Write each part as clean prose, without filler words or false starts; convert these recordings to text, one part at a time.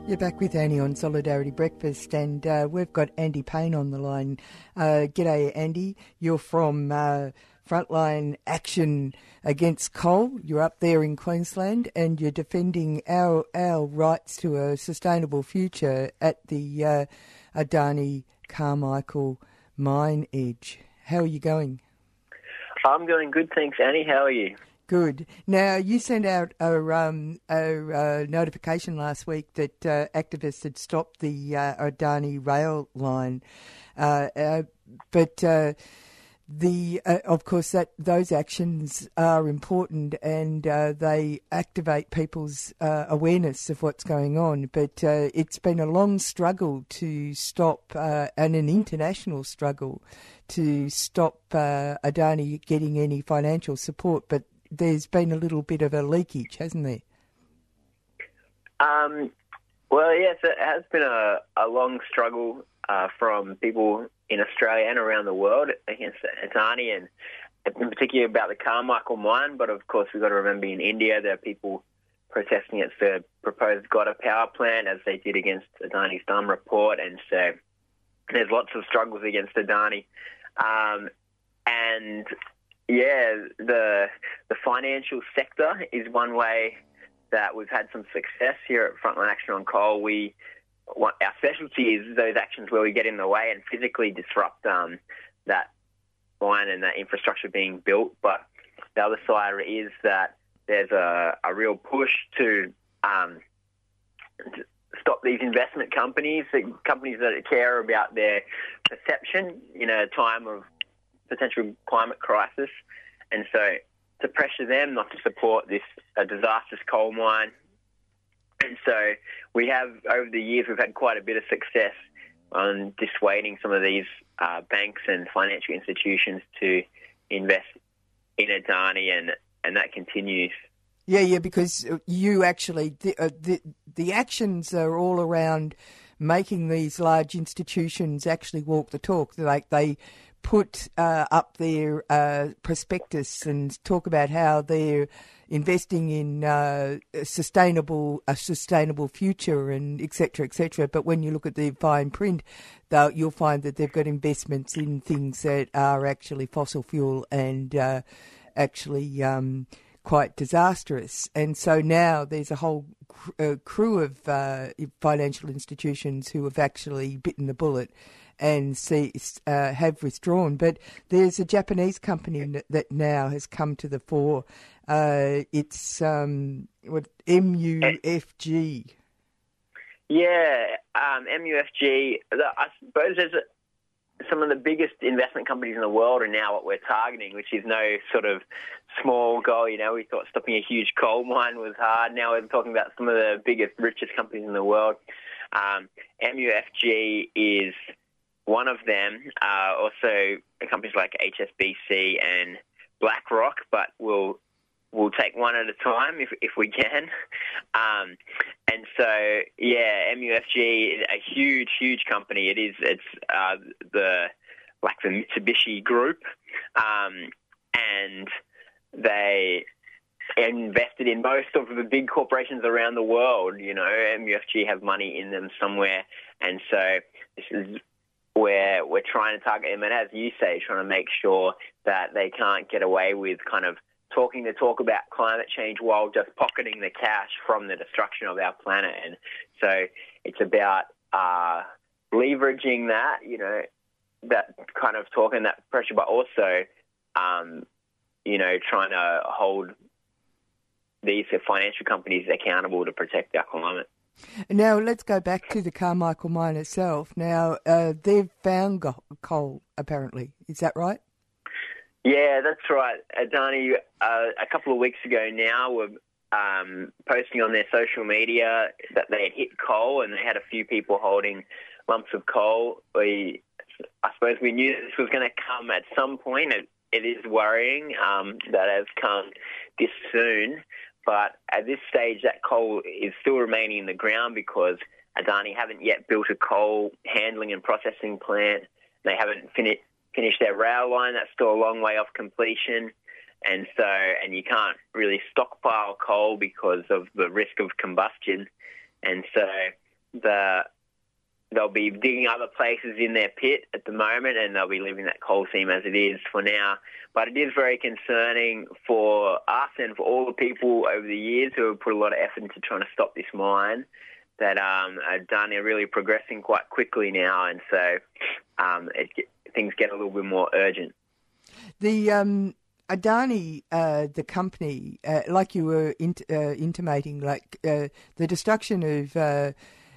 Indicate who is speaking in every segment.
Speaker 1: You're back with Annie on Solidarity Breakfast, and we've got Andy Payne on the line. G'day, Andy. You're from Frontline Action Against Coal. You're up there in Queensland, and you're defending our rights to a sustainable future at the Adani Carmichael mine edge. How are you going?
Speaker 2: I'm going good, thanks, Annie. How are you?
Speaker 1: Good. Now, you sent out a notification last week that activists had stopped the Adani rail line, but of course, those actions are important, and they activate people's awareness of what's going on. But it's been a long struggle to stop, and an international struggle to stop Adani getting any financial support. But there's been a little bit of a leakage, hasn't there?
Speaker 2: Well, yes, it has been a long struggle from people in Australia and around the world against Adani, and in particular about the Carmichael mine. But of course, we've got to remember in India there are people protesting against the proposed Godda power plant, as they did against Adani's Dam report. And so there's lots of struggles against Adani. And yeah, the financial sector is one way that we've had some success here at Frontline Action on Coal. Our specialty is those actions where we get in the way and physically disrupt that line and that infrastructure being built. But the other side is that there's a real push to stop these investment companies that care about their perception in a time of potential climate crisis, and so to pressure them not to support this disastrous coal mine. And so we have, over the years, we've had quite a bit of success on dissuading some of these banks and financial institutions to invest in Adani, and that continues.
Speaker 1: Yeah, because you actually, the actions are all around making these large institutions actually walk the talk. Like they put up their prospectus and talk about how they're investing in a sustainable future and et cetera. But when you look at the fine print, you'll find that they've got investments in things that are actually fossil fuel and actually quite disastrous. And so now there's a whole crew of financial institutions who have actually bitten the bullet and have withdrawn. But there's a Japanese company that now has come to the fore. It's MUFG.
Speaker 2: Yeah, MUFG. I suppose there's some of the biggest investment companies in the world are now what we're targeting, which is no sort of small goal. You know, we thought stopping a huge coal mine was hard. Now we're talking about some of the biggest, richest companies in the world. MUFG is one of them. Also, companies like HSBC and BlackRock, but we'll take one at a time if we can. And so, yeah, MUFG is a huge company. It's the Mitsubishi Group, and they invested in most of the big corporations around the world. You know, MUFG have money in them somewhere, and so this is where we're trying to target them. And as you say, trying to make sure that they can't get away with kind of talking the talk about climate change while just pocketing the cash from the destruction of our planet. And so it's about leveraging that, you know, that kind of talk and that pressure, but also, you know, trying to hold these financial companies accountable to protect our climate.
Speaker 1: Now, let's go back to the Carmichael mine itself. Now, they've found coal, apparently. Is that right?
Speaker 2: Yeah, that's right. Adani, a couple of weeks ago now, were posting on their social media that they had hit coal, and they had a few people holding lumps of coal. I suppose we knew this was going to come at some point. It is worrying that it has come this soon. But at this stage, that coal is still remaining in the ground because Adani haven't yet built a coal handling and processing plant. They haven't finished their rail line. That's still a long way off completion. And you can't really stockpile coal because of the risk of combustion. And so they'll be digging other places in their pit at the moment, and they'll be leaving that coal seam as it is for now. But it is very concerning for us and for all the people over the years who have put a lot of effort into trying to stop this mine, that Adani are really progressing quite quickly now, and so things get a little bit more urgent.
Speaker 1: The Adani, the company, like you were intimating, like the destruction of,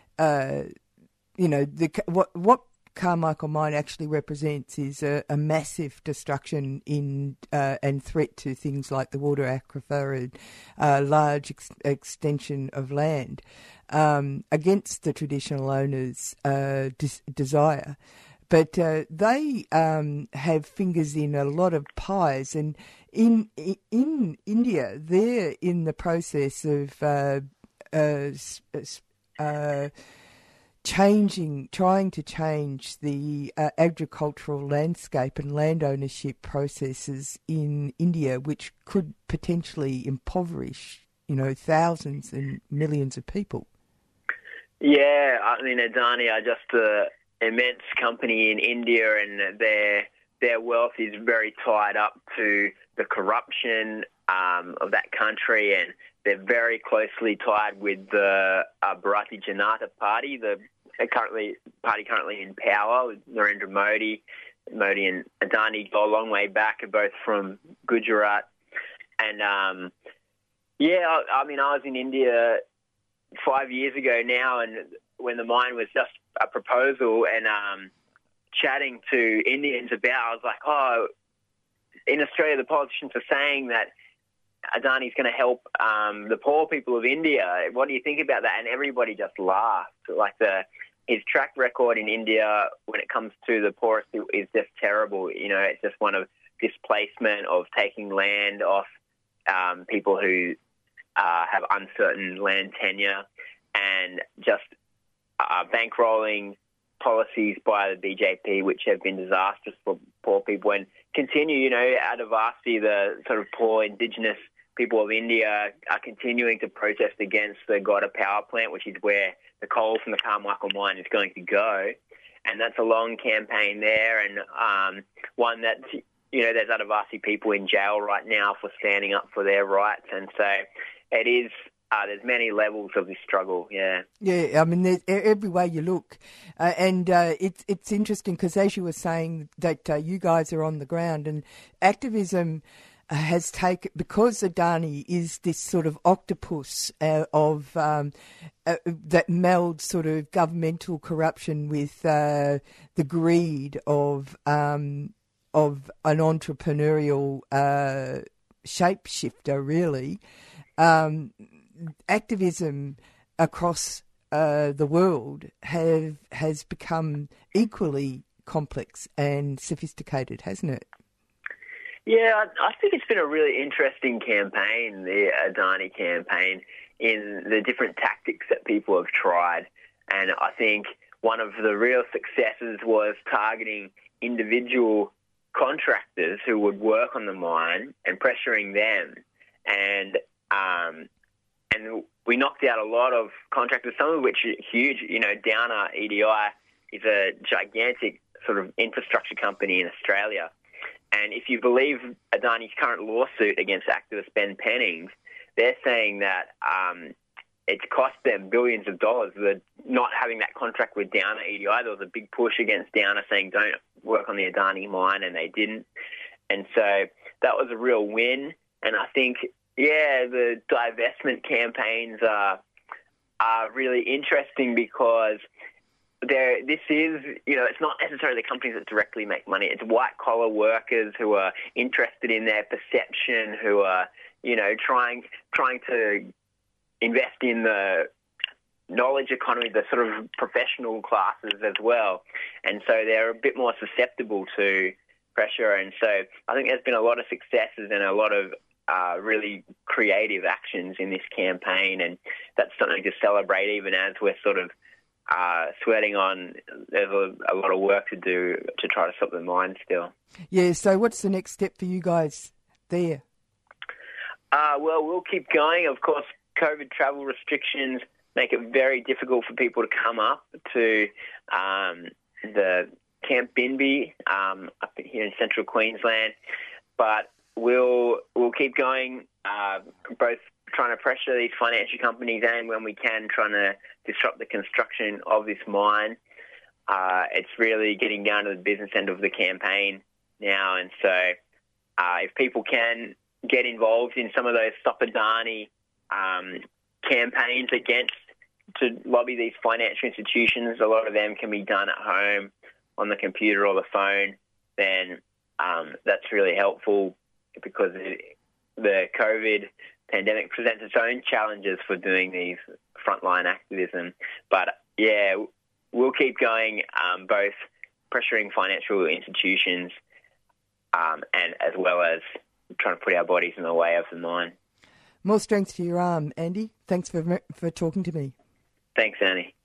Speaker 1: what Carmichael Mine actually represents is a massive destruction in and threat to things like the water aquifer and large extension of land against the traditional owners' desire. But they have fingers in a lot of pies, and in India, they're in the process of trying to change the agricultural landscape and land ownership processes in India, which could potentially impoverish, thousands and millions of people.
Speaker 2: Yeah, I mean, Adani are just an immense company in India, and their wealth is very tied up to the corruption of that country, and they're very closely tied with the Bharatiya Janata Party, the party currently in power, with Narendra Modi. Modi and Adani go a long way back, both from Gujarat. And, I was in India 5 years ago now, and when the mine was just a proposal, and chatting to Indians about, I was like, in Australia, the politicians are saying that Adani's going to help the poor people of India. What do you think about that? And everybody just laughed. Like his track record in India when it comes to the poorest is just terrible. It's just one of displacement, of taking land off people who have uncertain land tenure, and just bankrolling policies by the BJP, which have been disastrous for poor people, and continue, Adivasi, the sort of poor indigenous people of India, are continuing to protest against the Godda power plant, which is where the coal from the Carmichael mine is going to go. And that's a long campaign there, and one that, there's Adivasi people in jail right now for standing up for their rights. And so it is, there's many levels of this struggle, yeah.
Speaker 1: Yeah, I mean, there's every way you look. It's interesting because, as you were saying, that you guys are on the ground, and activism has taken, because Adani is this sort of octopus that melds sort of governmental corruption with the greed of an entrepreneurial shapeshifter, really. Activism across the world has become equally complex and sophisticated, hasn't it?
Speaker 2: Yeah, I think it's been a really interesting campaign, the Adani campaign, in the different tactics that people have tried. And I think one of the real successes was targeting individual contractors who would work on the mine and pressuring them. And we knocked out a lot of contractors, some of which are huge. Downer EDI is a gigantic sort of infrastructure company in Australia. And if you believe Adani's current lawsuit against activist Ben Pennings, they're saying that it's cost them billions of dollars for not having that contract with Downer EDI. There was a big push against Downer saying don't work on the Adani mine, and they didn't. And so that was a real win. And I think, the divestment campaigns are really interesting because this is, it's not necessarily the companies that directly make money. It's white-collar workers who are interested in their perception, who are, trying to invest in the knowledge economy, the sort of professional classes as well. And so they're a bit more susceptible to pressure. And so I think there's been a lot of successes and a lot of really creative actions in this campaign, and that's something to celebrate, even as we're sort of sweating on. There's a lot of work to do to try to stop the mine still.
Speaker 1: Yeah, so what's the next step for you guys there?
Speaker 2: Well, we'll keep going. Of course, COVID travel restrictions make it very difficult for people to come up to the Camp Binbee up here in central Queensland. But we'll keep going, both trying to pressure these financial companies and, when we can, trying to disrupt the construction of this mine. It's really getting down to the business end of the campaign now, and so if people can get involved in some of those Stop Adani campaigns to lobby these financial institutions, a lot of them can be done at home on the computer or the phone, then that's really helpful, because the COVID pandemic presents its own challenges for doing these frontline activism. But yeah, we'll keep going, both pressuring financial institutions and as well as trying to put our bodies in the way of the mine.
Speaker 1: More strength to your arm, Andy. Thanks for talking to me.
Speaker 2: Thanks, Annie.